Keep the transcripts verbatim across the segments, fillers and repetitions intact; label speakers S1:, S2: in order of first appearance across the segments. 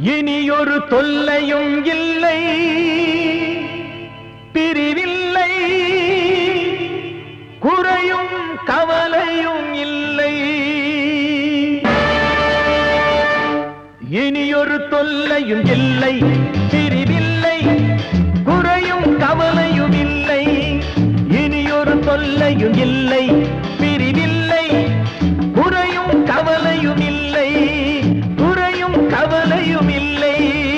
S1: இனியொரு தொல்லையும் இல்லை, பிரிவில்லை, குறையும் கவலையும் இல்லை. இனியொரு தொல்லையும் இல்லை, பிரிவில்லை, குறையும் கவலையும் இல்லை. இனியொரு தொல்லையும் இல்லை, பிரிவில்லை, குறையும் கவலையும் இல்லை, குறையும் கவலையும் இல்லை.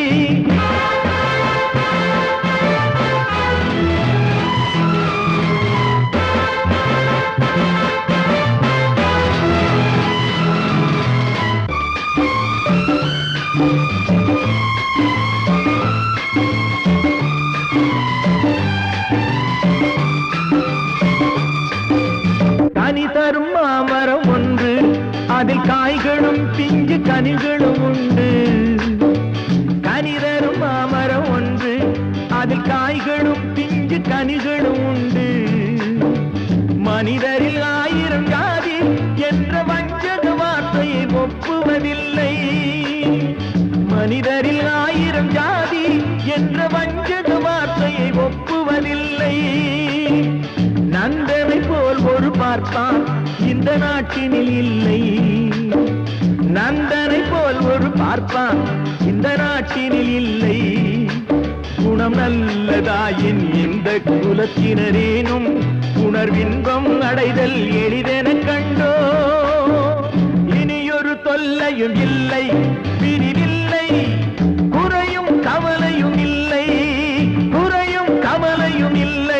S1: கனி தரும் மாமரம் ஒன்று, அதில் காய்களும் பிஞ்சு கனிகளும் உண்டு. கனி தரும் மாமரம் ஒன்று, அதில் காய்களும் பிஞ்சு கனிகளும் உண்டு. மனிதரில் ஆயிரம் ஜாதி என்ற வஞ்சக வார்த்தையை ஒப்புவதில்லை. மனிதரில் ஆயிரம் ஜாதி என்ற வஞ்சக வார்த்தையை ஒப்புவதில்லை. நந்தனை போல் ஒரு பார்ப்பான் இந்த நாட்டினில் இல்லை. நந்தனை போல் ஒரு பார்ப்பான் இந்த நாட்டினில் இல்லை. குணம் நல்லதாயின் இந்த குலத்தினரேனும் உணர்வின்பம் அடைதல் எளிதென கண்டோ. இனியொரு தொல்லையும் இல்லை, பிரிவில்லை, குறையும் கவலையும் இல்லை, குறையும் கவலையும் இல்லை.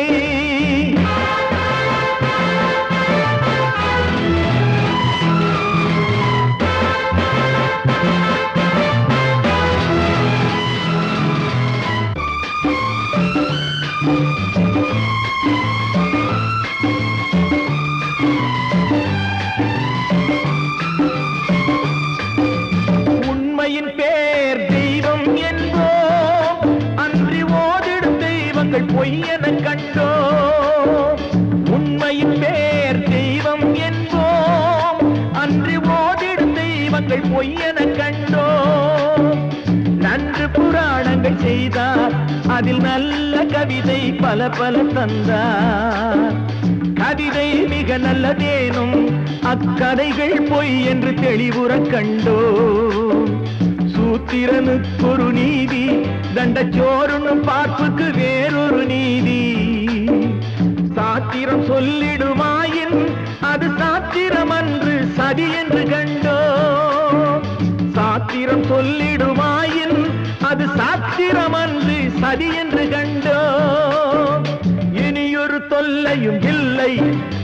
S1: உண்மையின் பேர் தெய்வம் என்போம், அன்றி ஓதிடும் தெய்வங்கள் பொய்யென கண்டோ. உண்மையின் பேர் தெய்வம் என்போம், அன்றி ஓதிடும் தெய்வங்கள் பொய்யென கண்டோ. நன்று புராணங்கள் செய்தார், அதில் நல்ல கவிதை பல பல தந்தார். கவிதை மிக நல்லதேனும் அக்கதைகள் பொய் என்று தெளிவுற கண்டோ. சூத்திரனுக்கொரு நீதி, தண்டச்சோறுனும் பார்ப்புக்கு வேறொரு நீதி. சாத்திரம் சொல்லிடுமாயின் அது சாத்திரம் அன்று சதி என்று கண்டோ. சாத்திரம் சொல்லிடுமாயின் அது சாத்திரம் அன்று சதி என்று கண்டோ. இனியொரு தொல்லையும் இல்லை,